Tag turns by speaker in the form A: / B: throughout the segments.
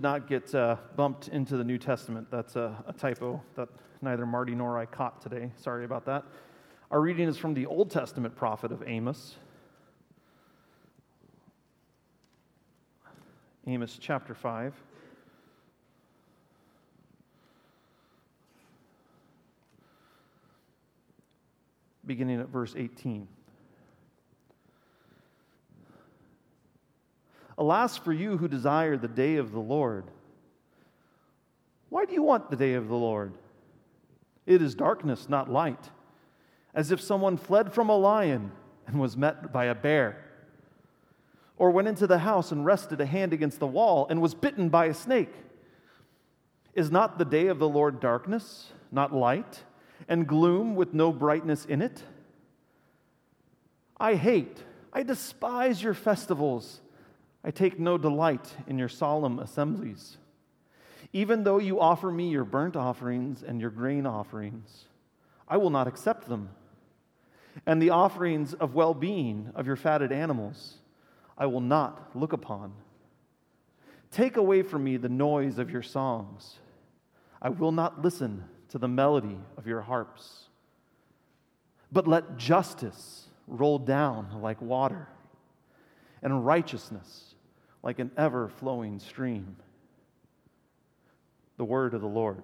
A: not get bumped into the New Testament. That's a typo that neither Marty nor I caught today. Sorry about that. Our reading is from the Old Testament prophet of Amos. Amos chapter 5. Beginning at verse 18. Alas for you who desire the day of the Lord. Why do you want the day of the Lord? It is darkness, not light, as if someone fled from a lion and was met by a bear, or went into the house and rested a hand against the wall and was bitten by a snake. Is not the day of the Lord darkness, not light, and gloom with no brightness in it? I despise your festivals. I take no delight in your solemn assemblies. Even though you offer me your burnt offerings and your grain offerings, I will not accept them. And the offerings of well-being of your fatted animals, I will not look upon. Take away from me the noise of your songs. I will not listen to the melody of your harps. But let justice roll down like water, and righteousness like an ever-flowing stream. The word of the Lord.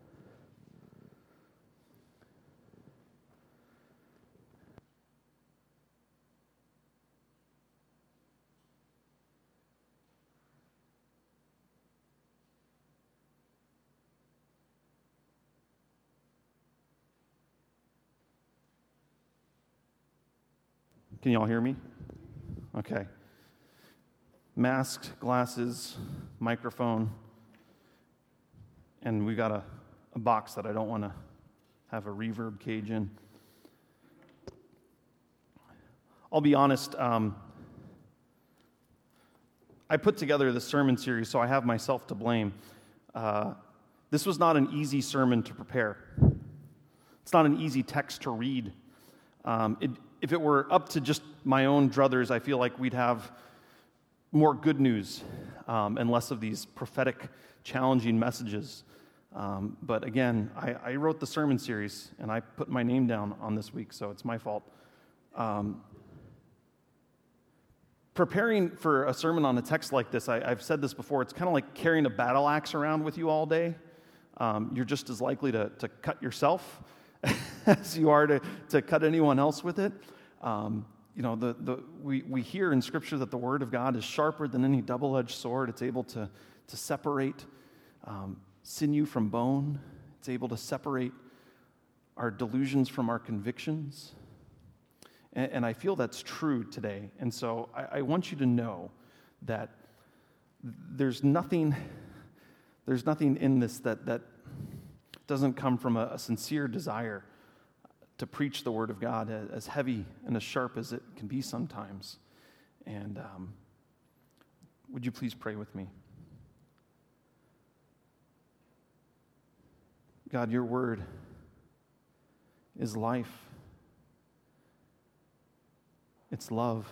A: Can you all hear me? Okay. Mask, glasses, microphone, and we got a box that I don't want to have a reverb cage in. I'll be honest, I put together this sermon series, so I have myself to blame. This was not an easy sermon to prepare. It's not an easy text to read. If it were up to just my own druthers, I feel like we'd have more good news and less of these prophetic, challenging messages. But again, I wrote the sermon series, and I put my name down on this week, so it's my fault. Preparing for a sermon on a text like this, I've said this before, it's kind of like carrying a battle axe around with you all day. You're just as likely to cut yourself as you are to cut anyone else with it. We hear in Scripture that the Word of God is sharper than any double-edged sword. It's able to separate sinew from bone. It's able to separate our delusions from our convictions. And I feel that's true today. And so I want you to know that there's nothing in this that doesn't come from a sincere desire to preach the Word of God, as heavy and as sharp as it can be sometimes. And would you please pray with me? God, your Word is life. It's love.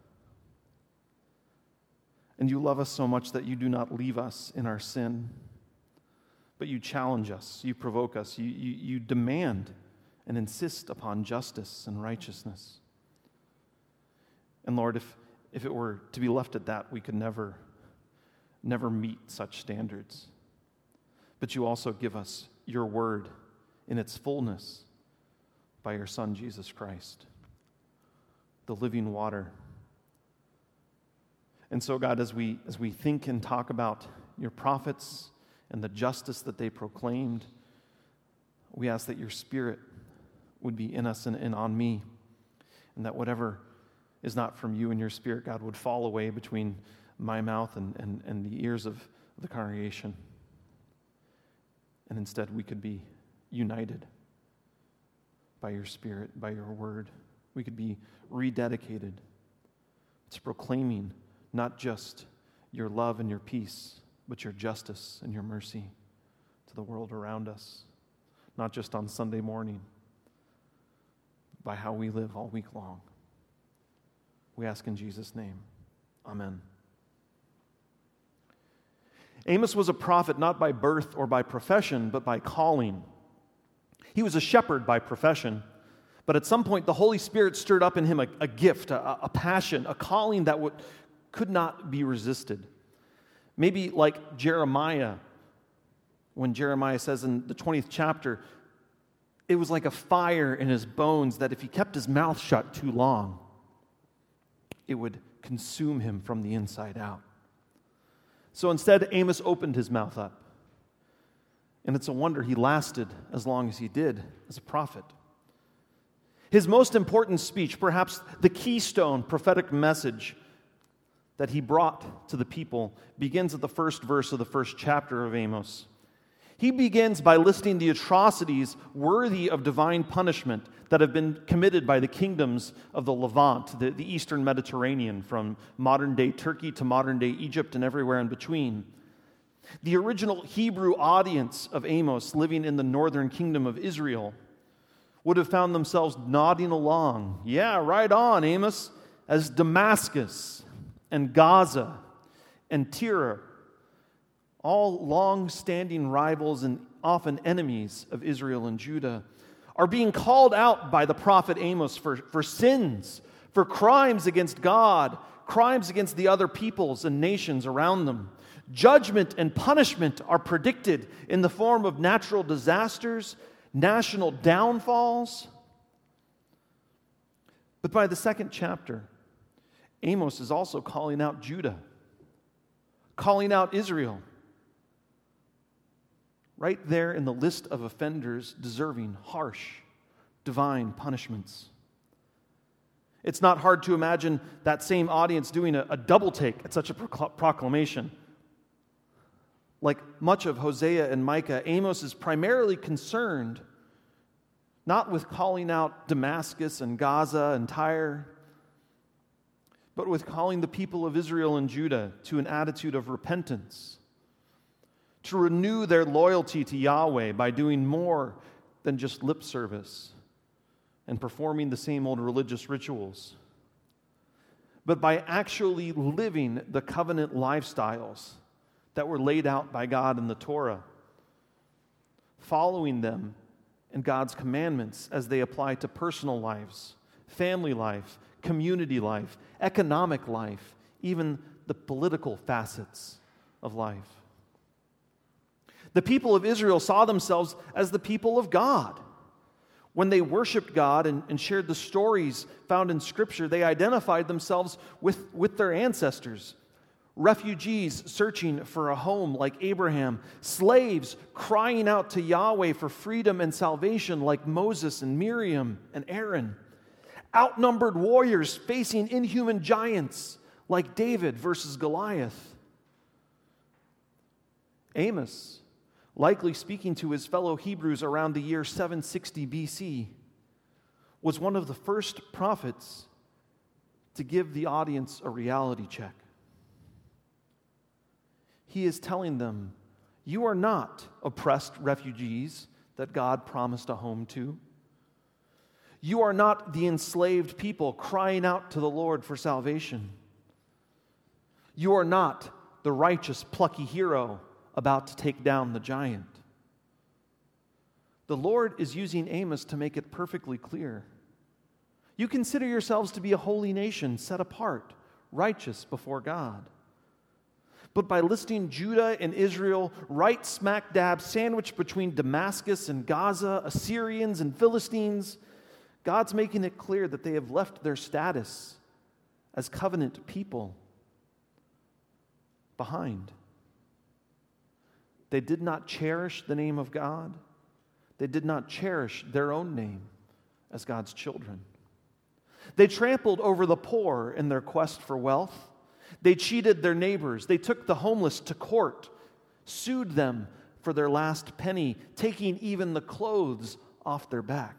A: And you love us so much that you do not leave us in our sin, but you challenge us, you provoke us, you demand and insist upon justice and righteousness. And Lord, if it were to be left at that, we could never meet such standards. But you also give us your word in its fullness by your Son, Jesus Christ, the living water. And so, God, as we think and talk about your prophets and the justice that they proclaimed, we ask that your Spirit would be in us and on me, and that whatever is not from you and your Spirit, God, would fall away between my mouth and the ears of the congregation. And instead we could be united by your Spirit, by your word. We could be rededicated to proclaiming not just your love and your peace, but your justice and your mercy to the world around us, not just on Sunday morning, by how we live all week long. We ask in Jesus' name. Amen. Amos was a prophet not by birth or by profession, but by calling. He was a shepherd by profession, but at some point the Holy Spirit stirred up in him a gift, a passion, a calling that could not be resisted. Maybe like Jeremiah, when Jeremiah says in the 20th chapter, it was like a fire in his bones that if he kept his mouth shut too long, it would consume him from the inside out. So instead, Amos opened his mouth up. And it's a wonder he lasted as long as he did as a prophet. His most important speech, perhaps the keystone prophetic message that he brought to the people, begins at the first verse of the first chapter of Amos. He begins by listing the atrocities worthy of divine punishment that have been committed by the kingdoms of the Levant, the eastern Mediterranean, from modern-day Turkey to modern-day Egypt and everywhere in between. The original Hebrew audience of Amos living in the northern kingdom of Israel would have found themselves nodding along. Yeah, right on, Amos, as Damascus and Gaza and Tyre, all long-standing rivals and often enemies of Israel and Judah, are being called out by the prophet Amos for sins, for crimes against God, crimes against the other peoples and nations around them. Judgment and punishment are predicted in the form of natural disasters, national downfalls. But by the second chapter, Amos is also calling out Judah, calling out Israel, right there in the list of offenders deserving harsh, divine punishments. It's not hard to imagine that same audience doing a double take at such a proclamation. Like much of Hosea and Micah, Amos is primarily concerned not with calling out Damascus and Gaza and Tyre, but with calling the people of Israel and Judah to an attitude of repentance, to renew their loyalty to Yahweh by doing more than just lip service and performing the same old religious rituals, but by actually living the covenant lifestyles that were laid out by God in the Torah, following them and God's commandments as they apply to personal lives, family life, community life, economic life, even the political facets of life. The people of Israel saw themselves as the people of God. When they worshiped God and shared the stories found in Scripture, they identified themselves with their ancestors. Refugees searching for a home like Abraham, slaves crying out to Yahweh for freedom and salvation like Moses and Miriam and Aaron, outnumbered warriors facing inhuman giants like David versus Goliath. Amos, likely speaking to his fellow Hebrews around the year 760 BC, was one of the first prophets to give the audience a reality check. He is telling them, you are not oppressed refugees that God promised a home to. You are not the enslaved people crying out to the Lord for salvation. You are not the righteous, plucky hero about to take down the giant. The Lord is using Amos to make it perfectly clear. You consider yourselves to be a holy nation, set apart, righteous before God. But by listing Judah and Israel right smack dab sandwiched between Damascus and Gaza, Assyrians and Philistines, God's making it clear that they have left their status as covenant people behind. They did not cherish the name of God. They did not cherish their own name as God's children. They trampled over the poor in their quest for wealth. They cheated their neighbors. They took the homeless to court, sued them for their last penny, taking even the clothes off their back.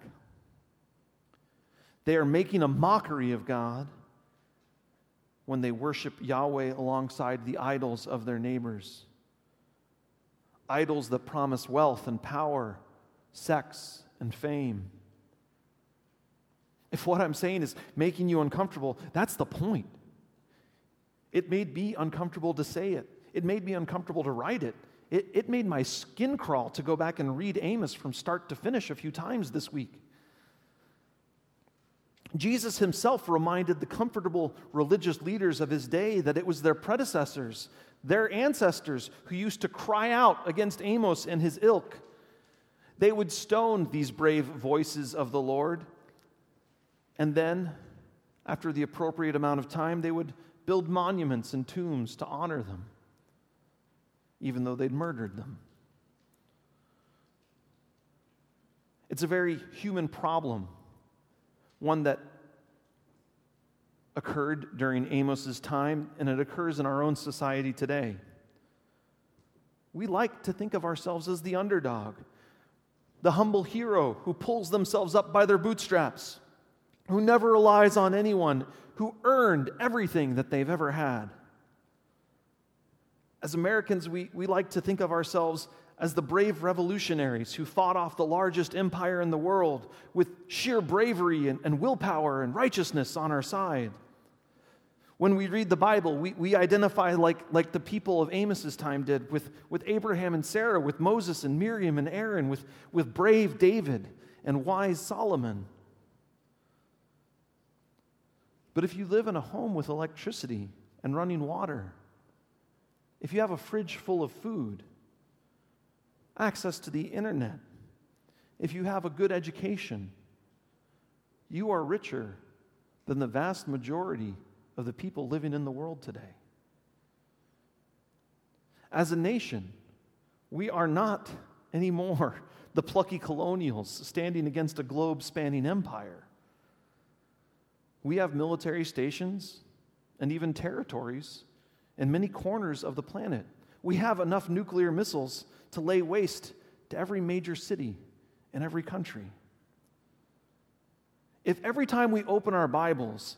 A: They are making a mockery of God when they worship Yahweh alongside the idols of their neighbors. Idols that promise wealth and power, sex and fame. If what I'm saying is making you uncomfortable, that's the point. It may be uncomfortable to say it. It made me uncomfortable to write it. It made my skin crawl to go back and read Amos from start to finish a few times this week. Jesus himself reminded the comfortable religious leaders of his day that it was their predecessors, their ancestors, who used to cry out against Amos and his ilk. They would stone these brave voices of the Lord, and then, after the appropriate amount of time, they would build monuments and tombs to honor them, even though they'd murdered them. It's a very human problem, one that occurred during Amos's time, and it occurs in our own society today. We like to think of ourselves as the underdog, the humble hero who pulls themselves up by their bootstraps, who never relies on anyone, who earned everything that they've ever had. As Americans, we like to think of ourselves as the brave revolutionaries who fought off the largest empire in the world with sheer bravery and willpower and righteousness on our side. When we read the Bible, we identify like the people of Amos's time did with Abraham and Sarah, with Moses and Miriam and Aaron, with brave David and wise Solomon. But if you live in a home with electricity and running water, if you have a fridge full of food, access to the internet, if you have a good education, you are richer than the vast majority of the people living in the world today. As a nation, we are not anymore the plucky colonials standing against a globe-spanning empire. We have military stations and even territories in many corners of the planet. We have enough nuclear missiles to lay waste to every major city in every country. If every time we open our Bibles,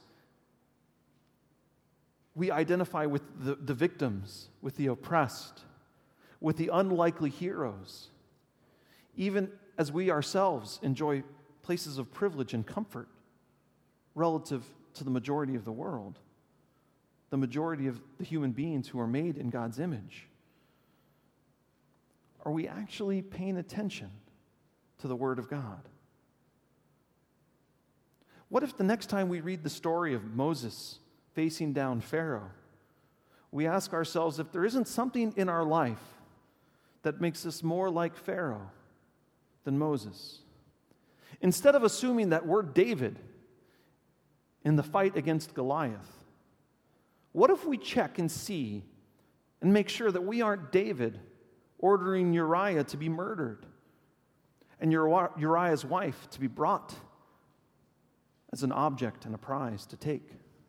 A: we identify with the victims, with the oppressed, with the unlikely heroes, even as we ourselves enjoy places of privilege and comfort relative to the majority of the world, the majority of the human beings who are made in God's image, are we actually paying attention to the Word of God? What if the next time we read the story of Moses facing down Pharaoh, we ask ourselves if there isn't something in our life that makes us more like Pharaoh than Moses? Instead of assuming that we're David in the fight against Goliath, what if we check and see and make sure that we aren't David ordering Uriah to be murdered and Uriah's wife to be brought as an object and a prize to take?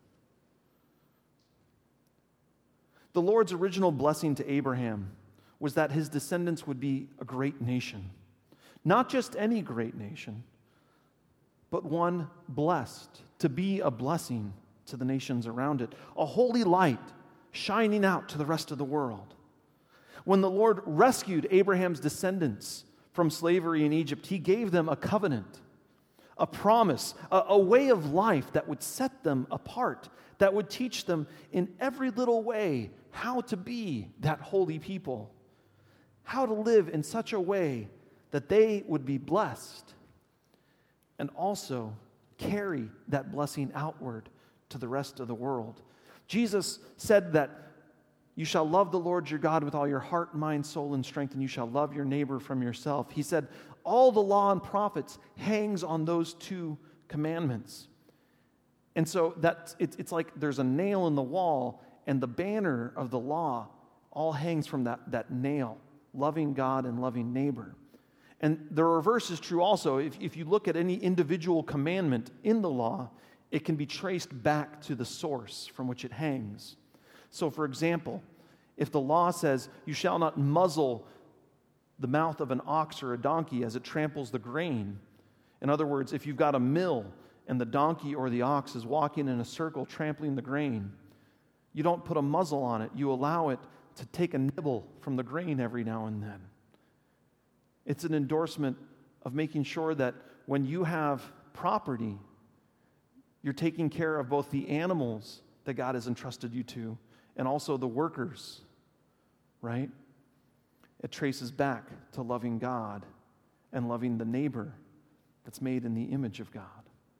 A: The Lord's original blessing to Abraham was that his descendants would be a great nation. Not just any great nation, but one blessed to be a blessing to the nations around it. A holy light shining out to the rest of the world. When the Lord rescued Abraham's descendants from slavery in Egypt, he gave them a covenant, a promise, a way of life that would set them apart, that would teach them in every little way how to be that holy people, how to live in such a way that they would be blessed and also carry that blessing outward to the rest of the world. Jesus said that you shall love the Lord your God with all your heart, mind, soul, and strength, and you shall love your neighbor from yourself. He said all the law and prophets hangs on those two commandments. And so it's like there's a nail in the wall, and the banner of the law all hangs from that nail, loving God and loving neighbor. And the reverse is true also. If you look at any individual commandment in the law, it can be traced back to the source from which it hangs. So, for example, if the law says, you shall not muzzle the mouth of an ox or a donkey as it tramples the grain. In other words, if you've got a mill and the donkey or the ox is walking in a circle trampling the grain, you don't put a muzzle on it. You allow it to take a nibble from the grain every now and then. It's an endorsement of making sure that when you have property, you're taking care of both the animals that God has entrusted you to and also the workers right? It traces back to loving God and loving the neighbor that's made in the image of God.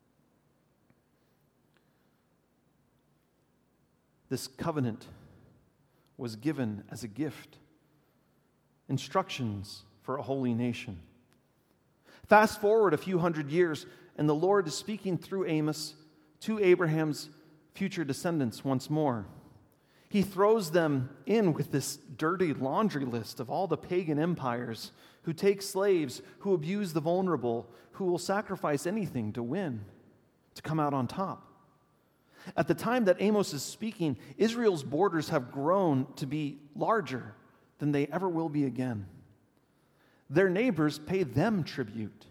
A: This covenant was given as a gift, instructions for a holy nation. Fast forward a few hundred years, and the Lord is speaking through Amos to Abraham's future descendants once more. He throws them in with this dirty laundry list of all the pagan empires who take slaves, who abuse the vulnerable, who will sacrifice anything to win, to come out on top. At the time that Amos is speaking, Israel's borders have grown to be larger than they ever will be again. Their neighbors pay them tribute.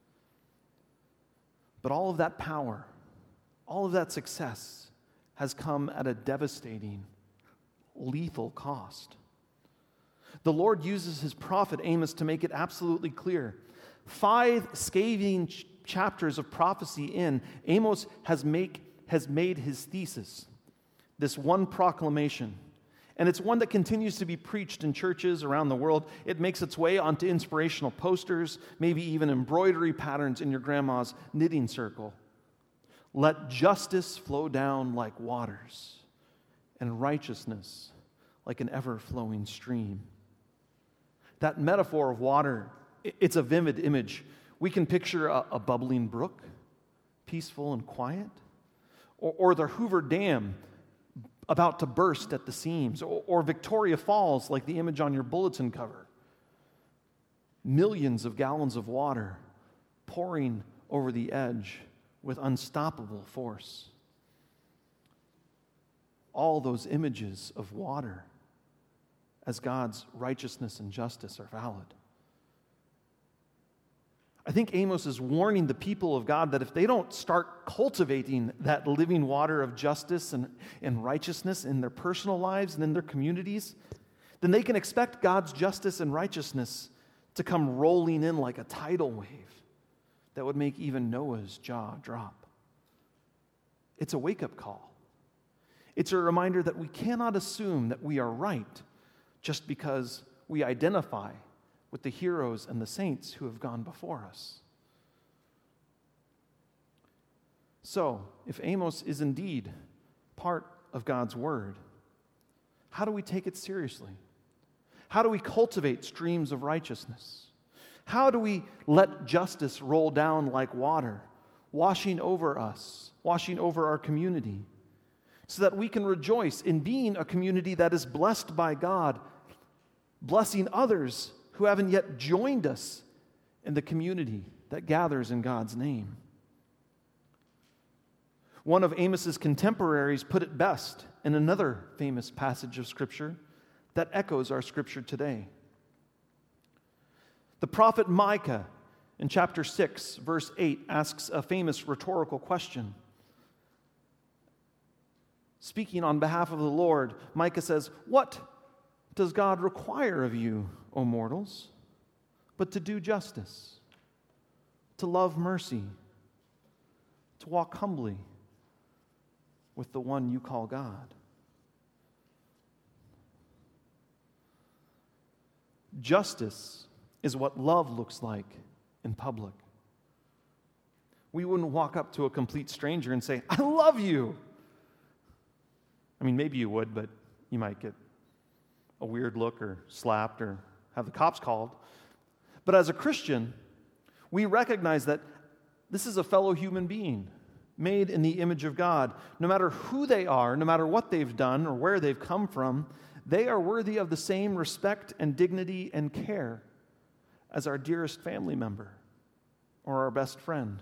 A: But all of that power, all of that success has come at a devastating, lethal cost. The Lord uses his prophet Amos to make it absolutely clear. 5 scathing chapters of prophecy in, Amos has made his thesis, this one proclamation. And it's one that continues to be preached in churches around the world. It makes its way onto inspirational posters, maybe even embroidery patterns in your grandma's knitting circle. Let justice flow down like waters, and righteousness like an ever-flowing stream. That metaphor of water, it's a vivid image. We can picture a bubbling brook, peaceful and quiet, or the Hoover Dam about to burst at the seams, or Victoria Falls, like the image on your bulletin cover. Millions of gallons of water pouring over the edge with unstoppable force. All those images of water as God's righteousness and justice are valid. I think Amos is warning the people of God that if they don't start cultivating that living water of justice and righteousness in their personal lives and in their communities, then they can expect God's justice and righteousness to come rolling in like a tidal wave that would make even Noah's jaw drop. It's a wake-up call. It's a reminder that we cannot assume that we are right just because we identify with the heroes and the saints who have gone before us. So, if Amos is indeed part of God's word, how do we take it seriously? How do we cultivate streams of righteousness? How do we let justice roll down like water, washing over us, washing over our community, so that we can rejoice in being a community that is blessed by God, blessing others who haven't yet joined us in the community that gathers in God's name? One of Amos's contemporaries put it best in another famous passage of Scripture that echoes our Scripture today. The prophet Micah, in chapter 6, verse 8, asks a famous rhetorical question. Speaking on behalf of the Lord, Micah says, "What does God require of you, O mortals, but to do justice, to love mercy, to walk humbly with the one you call God?" Justice is what love looks like in public. We wouldn't walk up to a complete stranger and say, "I love you." I mean, maybe you would, but you might get a weird look or slapped or have the cops called. But as a Christian, we recognize that this is a fellow human being made in the image of God. No matter who they are, no matter what they've done or where they've come from, they are worthy of the same respect and dignity and care as our dearest family member or our best friend.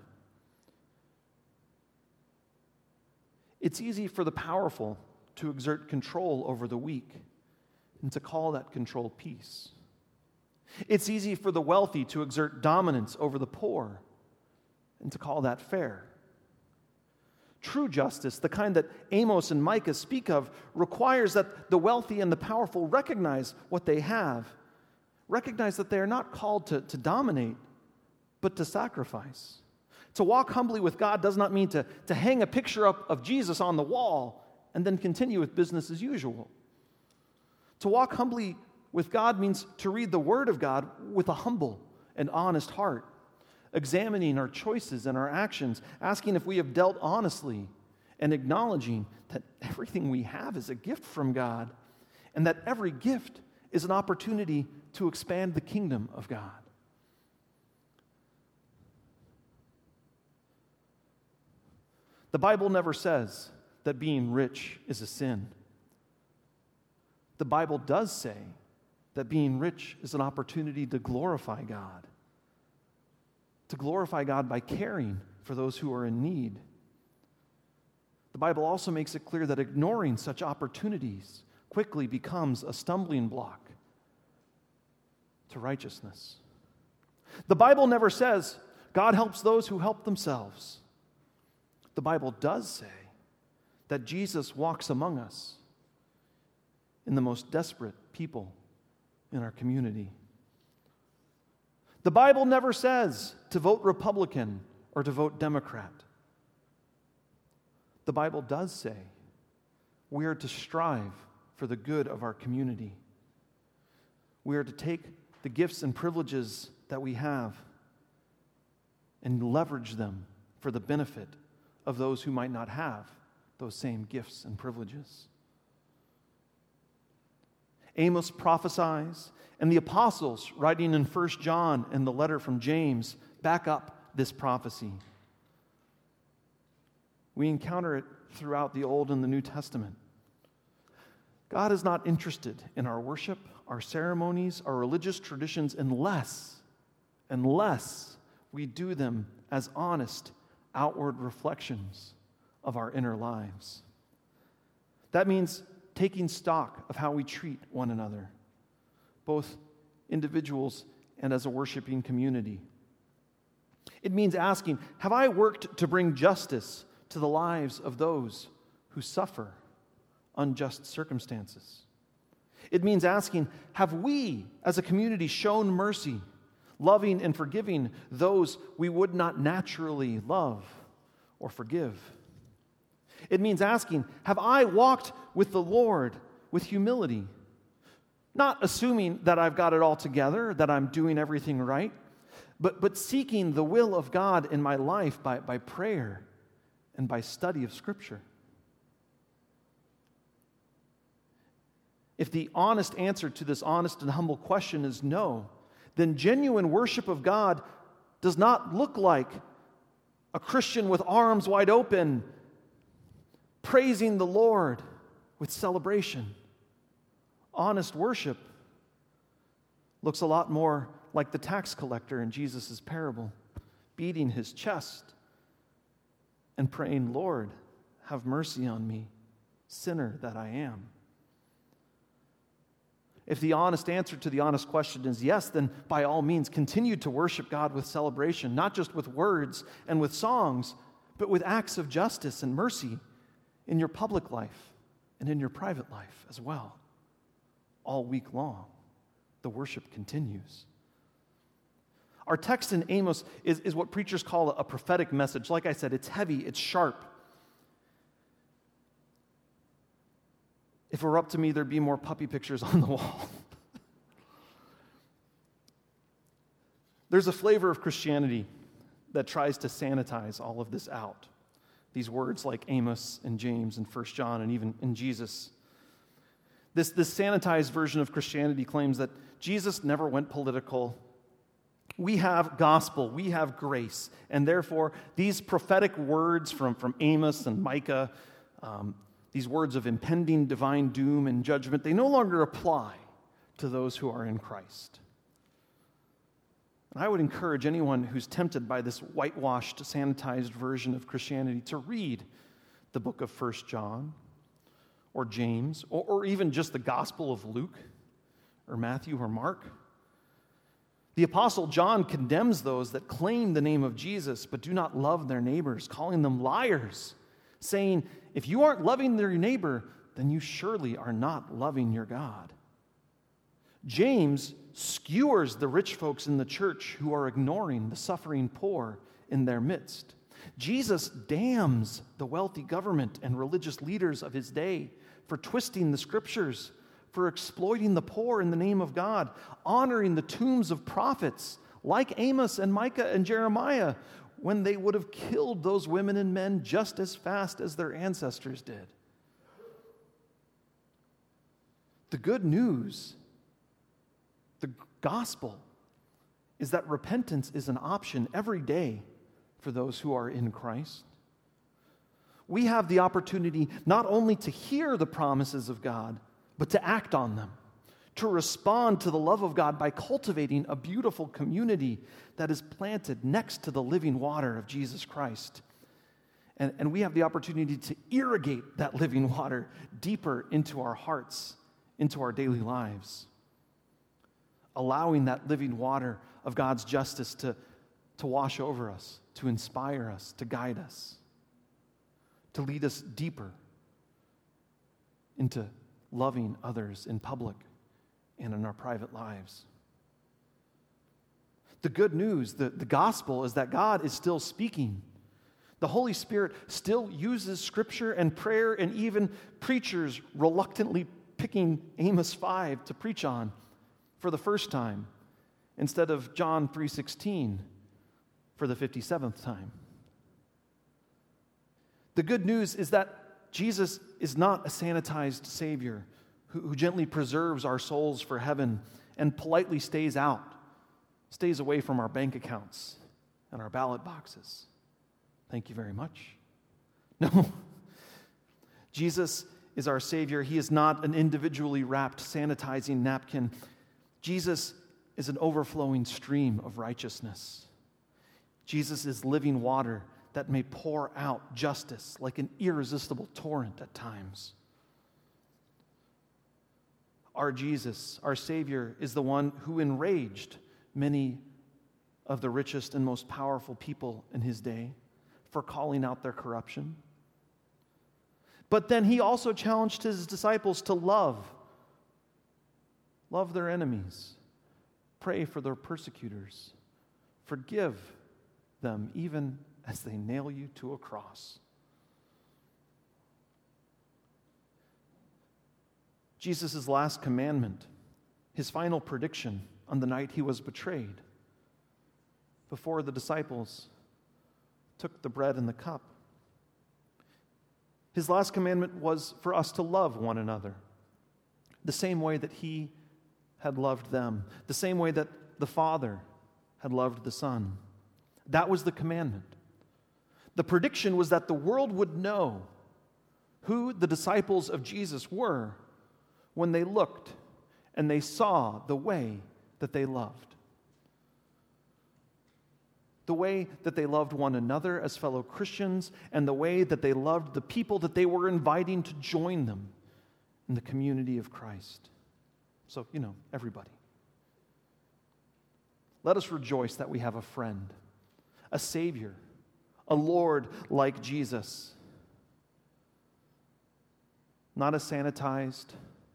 A: It's easy for the powerful to exert control over the weak and to call that control peace. It's easy for the wealthy to exert dominance over the poor and to call that fair. True justice, the kind that Amos and Micah speak of, requires that the wealthy and the powerful recognize what they have, recognize that they are not called to dominate, but to sacrifice. To walk humbly with God does not mean to hang a picture up of Jesus on the wall and then continue with business as usual. To walk humbly with God means to read the Word of God with a humble and honest heart, examining our choices and our actions, asking if we have dealt honestly, and acknowledging that everything we have is a gift from God, and that every gift is an opportunity to expand the kingdom of God. The Bible never says that being rich is a sin. The Bible does say that being rich is an opportunity to glorify God by caring for those who are in need. The Bible also makes it clear that ignoring such opportunities quickly becomes a stumbling block to righteousness. The Bible never says God helps those who help themselves. The Bible does say that Jesus walks among us in the most desperate people in our community. The Bible never says to vote Republican or to vote Democrat. The Bible does say we are to strive for the good of our community. We are to take the gifts and privileges that we have and leverage them for the benefit of those who might not have those same gifts and privileges. Amos prophesies, and the apostles, writing in 1 John and the letter from James, back up this prophecy. We encounter it throughout the Old and the New Testament. God is not interested in our worship, our ceremonies, our religious traditions, unless we do them as honest, outward reflections of our inner lives. That means taking stock of how we treat one another, both individuals and as a worshiping community. It means asking, have I worked to bring justice to the lives of those who suffer unjust circumstances? It means asking, have we as a community shown mercy, loving and forgiving those we would not naturally love or forgive? It means asking, have I walked with the Lord with humility? Not assuming that I've got it all together, that I'm doing everything right, but seeking the will of God in my life by prayer and by study of Scripture. If the honest answer to this honest and humble question is no, then genuine worship of God does not look like a Christian with arms wide open, praising the Lord with celebration. Honest worship looks a lot more like the tax collector in Jesus' parable, beating his chest and praying, Lord, have mercy on me, sinner that I am. If the honest answer to the honest question is yes, then by all means continue to worship God with celebration, not just with words and with songs, but with acts of justice and mercy in your public life and in your private life as well. All week long, the worship continues. Our text in Amos is what preachers call a prophetic message. Like I said, it's heavy, it's sharp. If it were up to me, there'd be more puppy pictures on the wall. There's a flavor of Christianity that tries to sanitize all of this out. These words like Amos and James and 1 John and even in Jesus. This sanitized version of Christianity claims that Jesus never went political. We have gospel, we have grace, and therefore these prophetic words from Amos and Micah, these words of impending divine doom and judgment, they no longer apply to those who are in Christ. And I would encourage anyone who's tempted by this whitewashed, sanitized version of Christianity to read the book of 1 John or James or even just the Gospel of Luke or Matthew or Mark. The Apostle John condemns those that claim the name of Jesus but do not love their neighbors, calling them liars, saying, if you aren't loving your neighbor, then you surely are not loving your God. James skewers the rich folks in the church who are ignoring the suffering poor in their midst. Jesus damns the wealthy government and religious leaders of his day for twisting the scriptures, for exploiting the poor in the name of God, honoring the tombs of prophets like Amos and Micah and Jeremiah, when they would have killed those women and men just as fast as their ancestors did. The good news, the gospel, is that repentance is an option every day for those who are in Christ. We have the opportunity not only to hear the promises of God, but to act on them, to respond to the love of God by cultivating a beautiful community that is planted next to the living water of Jesus Christ. And we have the opportunity to irrigate that living water deeper into our hearts, into our daily lives, allowing that living water of God's justice to wash over us, to inspire us, to guide us, to lead us deeper into loving others in public and in our private lives. The good news, the gospel, is that God is still speaking. The Holy Spirit still uses Scripture and prayer, and even preachers reluctantly picking Amos 5 to preach on for the first time instead of John 3:16 for the 57th time. The good news is that Jesus is not a sanitized Savior who gently preserves our souls for heaven and politely stays away from our bank accounts and our ballot boxes. Thank you very much. No. Jesus is our Savior. He is not an individually wrapped sanitizing napkin. Jesus is an overflowing stream of righteousness. Jesus is living water that may pour out justice like an irresistible torrent at times. Our Jesus, our Savior, is the one who enraged many of the richest and most powerful people in his day for calling out their corruption. But then he also challenged his disciples to love their enemies, pray for their persecutors, forgive them even as they nail you to a cross. Jesus' last commandment, his final prediction on the night he was betrayed, before the disciples took the bread and the cup. His last commandment was for us to love one another the same way that he had loved them, the same way that the Father had loved the Son. That was the commandment. The prediction was that the world would know who the disciples of Jesus were when they looked and they saw the way that they loved. The way that they loved one another as fellow Christians, and the way that they loved the people that they were inviting to join them in the community of Christ. So, everybody. Let us rejoice that we have a friend, a Savior, a Lord like Jesus. Not a sanitized,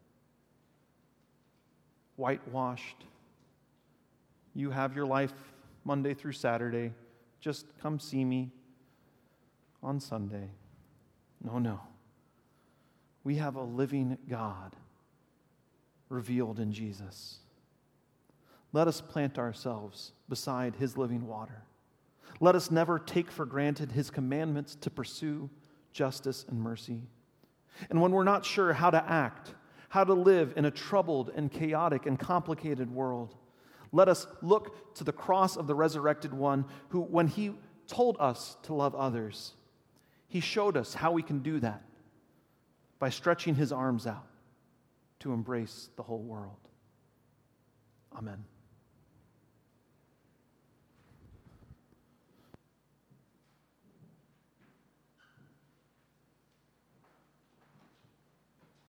A: whitewashed, you have your life Monday through Saturday, just come see me on Sunday. No. We have a living God revealed in Jesus. Let us plant ourselves beside his living water. Let us never take for granted his commandments to pursue justice and mercy. And when we're not sure how to act, how to live in a troubled and chaotic and complicated world, let us look to the cross of the resurrected one who, when he told us to love others, he showed us how we can do that by stretching his arms out to embrace the whole world. Amen.